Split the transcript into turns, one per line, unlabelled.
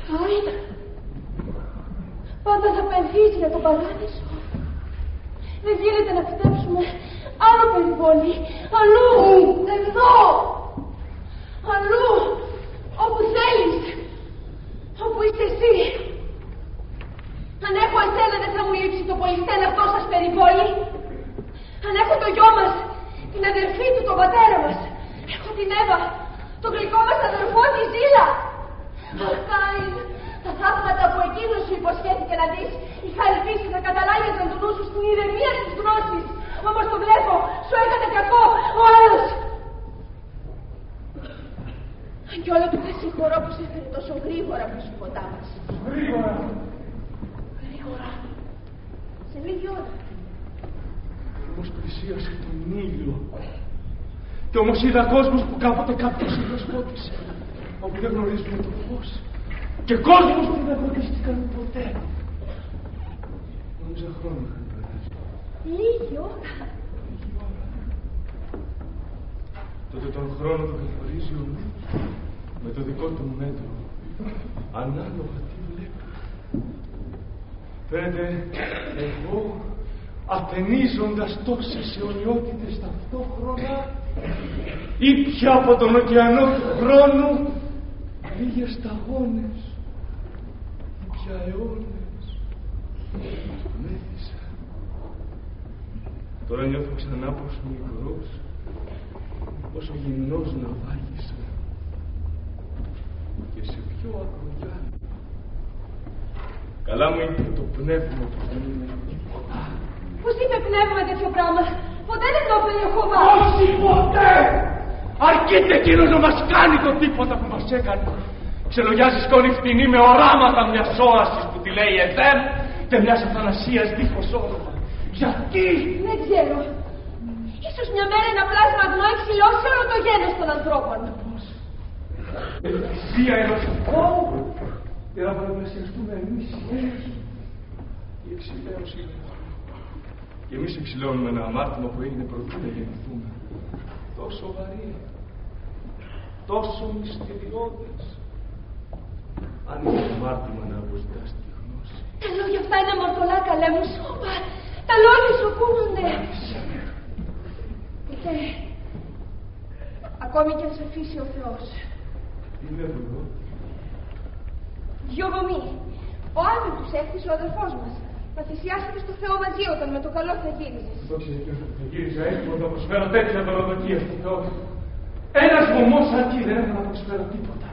Χάιν, πάντα θα πενθείς για τον παράδεισο. Δεν γίνεται να πιστέψουμε άλλο περιβόλι. Αλλού, εδώ, αλλού, όπου θέλεις, όπου είσαι εσύ. Αν έχω εσένα δεν θα μου λείψει το πολυστέν αυτό σας περιβόλι. Αν έχω το γιο μας, την αδερφή του, τον πατέρα μας. Έχω την Εύα, τον γλυκό μας αδερφό, τη Ζήλα. Χάιν, τα θαύματα που εκείνος σου υποσχέθηκε να δεις, είχα ελπίσει να καταλάγεται τον νου σου στην ηρεμία της γνώσης. Όμως το βλέπω, σου έκανε κακό, ο άλλος. Αν κι όλο του χασίχωρο που σε έφερε τόσο γρήγορα προς το ποτά μας.
Γρήγορα.
Γρήγορα. Σε λίγη ώρα.
Όμως πλησίασε τον ήλιο. Κι όμως είδα κόσμος που κάποτε κάποιος ήλιος φώτισε. Όπου δεν γνωρίζουμε το φως. Και κόσμος που δεν φωτίστηκαν ποτέ. Νόμιζα χρόνο είχαν περάσει.
Λίγη ώρα.
Τότε τον χρόνο τον καθορίζει ο νους με το δικό του μέτρο. Ανάλογα τι βλέπει. Φαίνεται εγώ αθενίζοντας τόσες αιωνιότητες ταυτόχρονα ήπια από τον ωκεανό του χρόνου λίγες σταγόνες, ήπια αιώνες, μέθησα. Τώρα νιώθω ξανά πως μικρός, όσο γυμνός να βάγισα και σε πιο ακρογιά. Καλά μου είπε το πνεύμα που δεν είναι τίποτα.
Πώς είπε πνεύμα τέτοιο πράγμα? Ποτέ δεν το είπε η Ιεχωβά.
Όχι ποτέ! Αρκείται εκείνος να μας κάνει το τίποτα που μας έκανε. Ξελογιάζει σκόνη φτηνή με οράματα μιας όασης που τη λέει Εδέμ και μιας αθανασίας δίχως όνομα. Γιατί?
Δεν ξέρω. Ίσως μια μέρα ένα πλάσμα αγνό εξηλώσει όλο το γένος των ανθρώπων.
Πώς? Ελπισία ενός ανθρώπου για να παραπλασιαστούμε εμείς η εξηλαίωση είναι. Και εμείς εξηλαιώνουμε ένα αμάρτημα που έγινε προτού να γεννηθούμε. Τόσο βαρύ, τόσο μυστηριώδες. Αν είναι αμάρτημα να αποζητάς τη γνώση.
Τα λόγια αυτά είναι αμαρτωλά, καλέ μου, σώπα. Τα λόγια σου ακούγονται. Ποτέ. Ακόμη κι αν σε αφήσει ο Θεός.
Είναι εδώ.
Γιωβομή, ο Άδων τους έκτισε ο αδερφός μας. Θα θυσιάσετε στο Θεό μαζί όταν με το καλό θα γύριζες.
Δόξα τω Θεώ, θα γύριζα έτοιμο να προσφέρω τέτοια δωροδοκία στο Θεό. Ένας βωμός σαν εκεί δεν θα προσφέρω τίποτα.